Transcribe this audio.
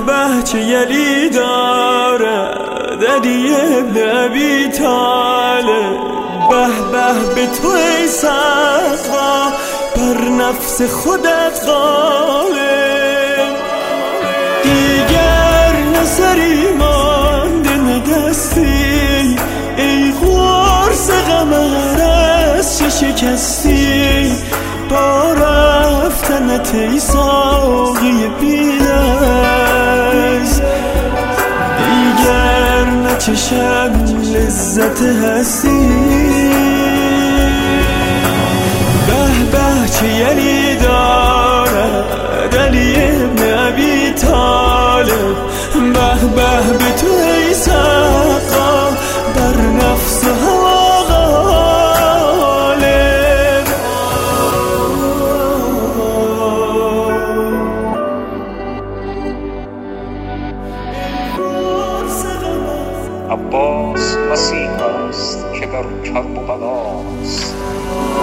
به چه یلی دارد علی ابن ابی طالب، به به به تو ای سقا بر نفس خودت غالب. دیگر نظری مانده ندستی، ای قرص قمر از چه شکستی، با رفتنت ای ساقی بی‌نظم. دیگر نچشم لذت هستی، به به چه یلی دارد علی ابن ابی طالب، به به به تو ای سقا بر نفس هوا غالب. عباس مسیح است که در کرب و بلاست،